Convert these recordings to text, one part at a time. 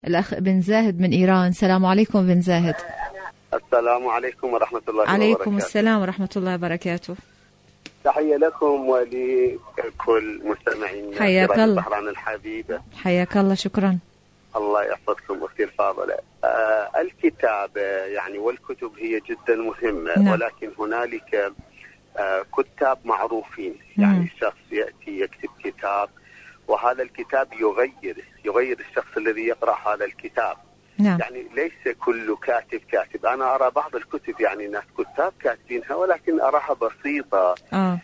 الأخ بن زاهد من إيران. السلام عليكم بن زاهد. السلام عليكم ورحمة الله وبركاته. عليكم السلام ورحمة الله وبركاته. تحية لكم ولكل مستمعين حياك الله طهران الحبيبة. حياك الله. شكرا. الله يحفظكم أختي الفاضلة. الكتابة يعني والكتب هي جدا مهمة. نعم. ولكن هنالك كتاب معروفين، يعني الشخص يأتي يكتب كتاب وهذا الكتاب يغير الشخص الذي يقرأ هذا الكتاب. نعم. يعني ليس كل كاتب. أنا أرى بعض الكتب يعني ناس كتاب كاتبينها ولكن أراها بسيطة.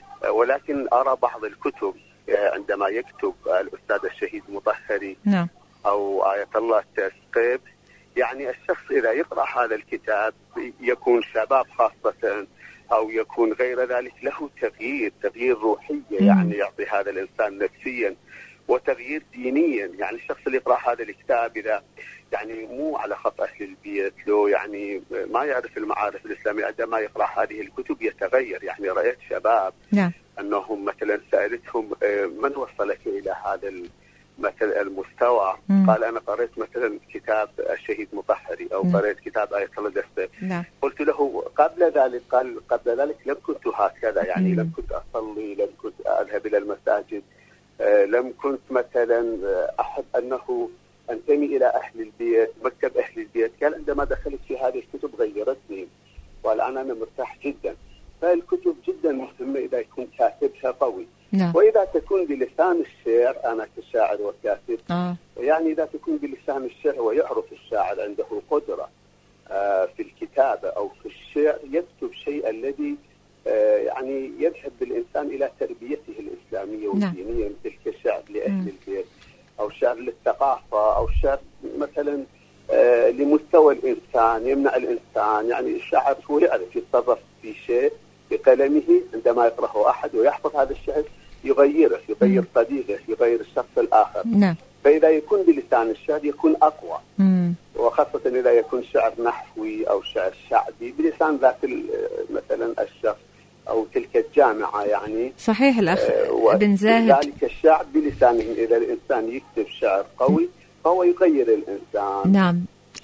ولكن أرى بعض الكتب عندما يكتب الأستاذ الشهيد مطهري نعم. أو آية الله التسقيب، يعني الشخص إذا يقرأ هذا الكتاب يكون شباب خاصة أو يكون غير ذلك له تغيير روحية، يعني يعطي هذا الإنسان نفسيا وتغيير دينيا. يعني الشخص اللي يقرأ هذا الكتاب إذا يعني مو على خط أهل البيت لو يعني ما يعرف المعارف الإسلامية، عندما يقرأ هذه الكتب يتغير. يعني رأيت شباب نعم. أنهم مثلا سألتهم من وصلك إلى هذا مثلا المستوى؟ قال أنا قرأت مثلا كتاب الشهيد مطهري أو قرأت كتاب آية الله التسقيب. قلت له قبل ذلك؟ قال قبل ذلك لم كنت هكذا، يعني لم كنت أصلي، لم كنت أذهب إلى المساجد، لم كنت مثلا أحب أنه أنتمي إلى أهل البيت، مكتب أهل البيت. قال عندما دخلت في هذه الكتب غيرتني والآن أنا مرتاح جدا. فالكتب جدا مهمة إذا يكون كاتبها قوي. نعم. وإذا تكون بلسان الشعر، أنا كشاعر وكاتب يعني إذا تكون بلسان الشعر ويعرف الشاعر عنده قدرة في الكتابة أو في الشعر، يكتب شيء الذي يعني يذهب بالإنسان إلى تربيته الإسلامية والدينية. مثل كشعر لأهل البيت أو شعر للثقافة أو شعر مثلا لمستوى الإنسان، يمنع الإنسان. يعني الشاعر هو يعرف يتصرف في شيء بقلمه، عندما يقرأه أحد ويحفظ هذا الشعر يغير صديقه، يغير الشخص الآخر. نعم. فإذا يكون بلسان الشعر يكون أقوى. وخاصة إذا يكون شعر نحوي أو شعر شعبي بلسان ذاك مثلا الشخص أو تلك الجامعة. يعني صحيح الأخ بن زاهد. ذلك الشعر بلسانه. إذا الإنسان يكتب شعر قوي فهو يغير الإنسان. نعم.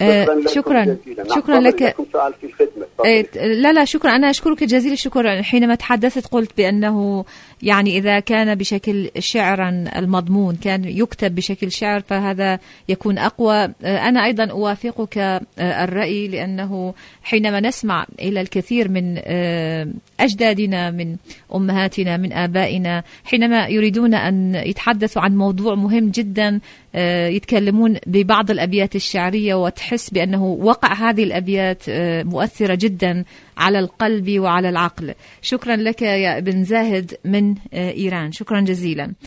شكرا لك. سؤال في الخدمة. لا شكرا. أنا أشكرك جزيل الشكر. حينما تحدثت قلت بأنه يعني إذا كان بشكل شعرا المضمون كان يكتب بشكل شعر فهذا يكون أقوى. أنا أيضا أوافقك الرأي، لأنه حينما نسمع إلى الكثير من أجدادنا، من أمهاتنا، من آبائنا، حينما يريدون أن يتحدثوا عن موضوع مهم جدا يتكلمون ببعض الأبيات الشعرية وتحس بأنه وقع هذه الأبيات مؤثرة جدا على القلب وعلى العقل. شكرا لك يا بن زاهد من إيران. شكرا جزيلا.